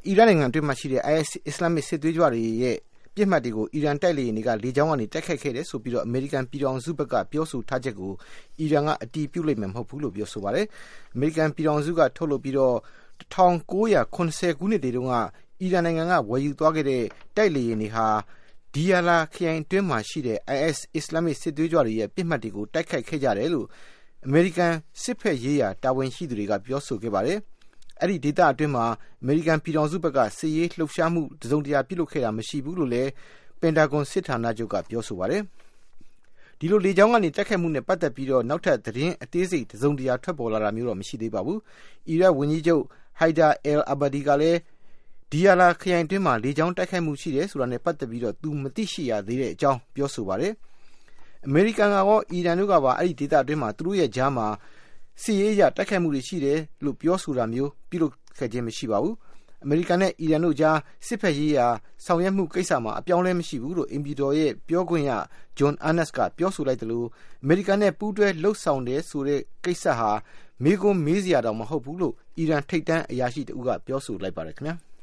အီရန်နိုင်ငံအတွင်းမှာရှိတဲ့ IS အစ္စလာမစ်စစ်သွေးကြွတွေရဲ့ပြစ်မှတ်တွေကိုအီရန်တိုက်လေယာဉ်တွေကလေကြောင်းကနေတိုက်ခိုက်ခဲ့တယ်ဆိုပြီးတော့အမေရိကန်ပြည်ထောင်စုဘက်ကပြောဆိုထားချက်ကိုအီရန်ကအတည်ပြုလိုက်မှာမဟုတ်ဘူးလို့ပြောဆိုပါတယ်။အမေရိကန်ပြည်ထောင်စုကထုတ်လုပ်ပြီးတော့1980ခုနှစ်တွေတုန်းကအီရန်နိုင်ငံကဝယ်ယူသွားခဲ့တဲ့တိုက်လေယာဉ်တွေဟာဒီယာလာခရိုင်အတွင်းမှာရှိတဲ့ IS အစ္စလာမစ်စစ်သွေးကြွတွေရဲ့ပြစ်မှတ်တွေကိုတိုက်ခိုက်ခဲ့ကြတယ်လို့အမေရိကန်စစ်ဖက်ရေးရာတာဝန်ရှိသူတွေကပြောဆိုခဲ့ပါတယ်။အဲ့ဒီဒေသအတွင်းမှာအမေရိကန်ပြည်ထောင်စုဘက်ကစစ်ရေးလှုပ်ရှားမှုတစုံတရာပြုလုပ်ခဲ့တာမရှိဘူးလို့လည်းပင်တာဂွန်စစ်ဌာနချုပ်ကပြောဆိုပါတယ်။ဒီလိုလေကြောင်းကနေတိုက်ခိုက်မှုနဲ့ပတ်သက်ပြီးတော့နောက်ထပ်သတင်းအသေးစိတ်တစုံတရာထွက်ပေါ်လာတာမျိုးတော့မရှိသေးပါဘူး။အီရတ်ဝန်ကြီးချုပ်ဟိုက်ဒါအယ်အာဘာဒီကလည်းဒီယာလာခရိုင်အတွင်းမှာလေကြောင်းတိုက်ခိုက်မှုရှိတယ်ဆိုတာနဲ့ပတ်သက်ပြီးတော့သူမသိရှိရသေးတဲ့အကြောင်းပြောဆိုပါတယ်။အမေရိကန်ကရောအီရန်တို့ကပါအဲ့ဒီဒေသအတွင်းမှာသူတို့ရဲ့ကြားမှာစစ်ရေးအရတိုက်ခိုက်မှုတွေရှိတယ်လို့ပြောဆိုတာမျိုးပြုလုပ်ခဲ့ခြင်းမရှိပါဘူး။အမေရိကန်နဲ့အီရန်တို့ကြားစစ်ဖက်ရေးရာဆောင်ရွက်မှုကိစ္စမှာအပြောင်းလဲမရှိဘူးလို့အင်ပီတော်ရဲ့ပြောခွင့်ရဂျွန်အာနက်စ်ကပြောဆိုလိုက်တယ်လို့အမေရိကန်နဲ့ပူးတွဲလှုပ်ဆောင်တယ်ဆိုတဲ့ကိစ္စဟာမေးခွန်းမေးစရာတောင်မဟုတ်ဘူးလို့အီရန်ထိပ်တန်းအရာရှိတဦးကပြောဆိုလိုက်ပါတယ်ခင်ဗျာ။